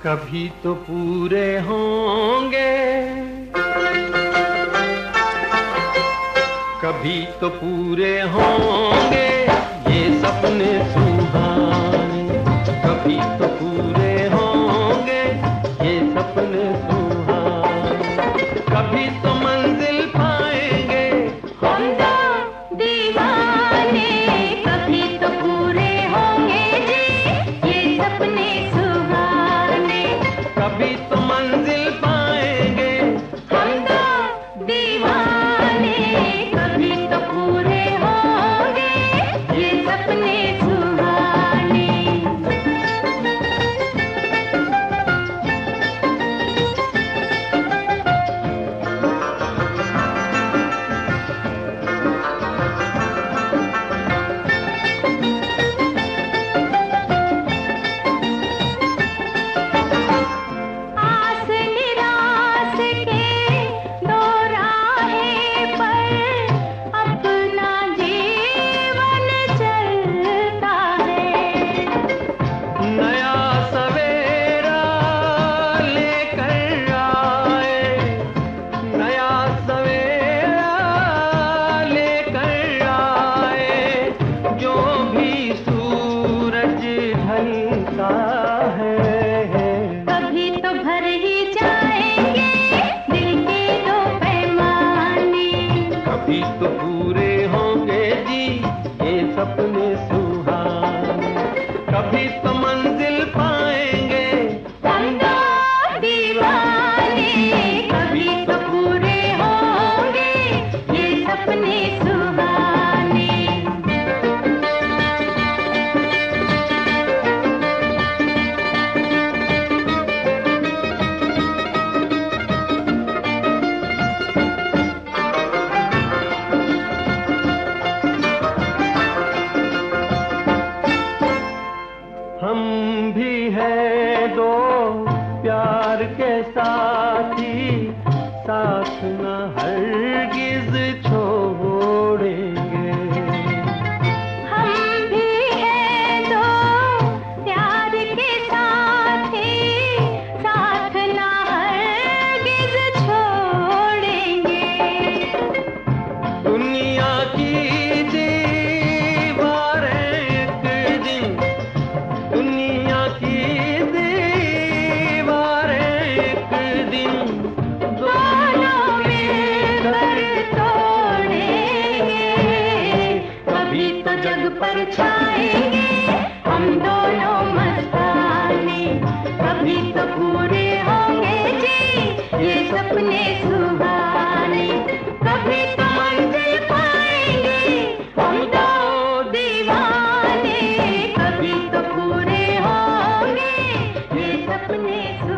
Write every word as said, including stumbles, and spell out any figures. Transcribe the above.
कभी तो पूरे होंगे, कभी तो पूरे होंगे ये सपने सुहाने, कभी तो पूरे होंगे ये सपने सुहाने, कभी तो मंजिल पाएंगे हम दो दीवाने, कभी तो पूरे होंगे जी ये सपने सुहाने, कभी तो मंजिल पाएंगे हम दो दीवाने, कभी तो पूरे होंगे ये सपने सुहाने। आस निराश के दो राहें पर अपना जीवन चलता है, नया सवेरा लेकर आए, नया सवेरा लेकर आए, जो भी सूरज ढलता है कभी तो भर ही जाएंगे दिल के दो पैमाने, कभी तो पूरे होंगे जी ये सपने सुहाने, कभी तो मंजिल पाएंगे हम दो दीवाने, कभी तो पूरे होंगे ये सपने सुहाने। हम भी हैं दो प्यार के साथी, साथ न हरगिज छोड़ेंगे, हम भी हैं दो प्यार के साथी, साथ ना हरगिज छोड़ेंगे, दुनिया की दीवारें एक दिन, दुनिया की दीवारें एक दिन दोनों मिलकर तोड़ेंगे, कभी तो जग पर छाएंगे हम दोनों मस्ताने, कभी तो पूरे होंगे जी ये सपने सुहाने, कभी तो मंजिल पाएंगे हम दो दीवाने, कभी तो पूरे होंगे ये सपने सुहाने।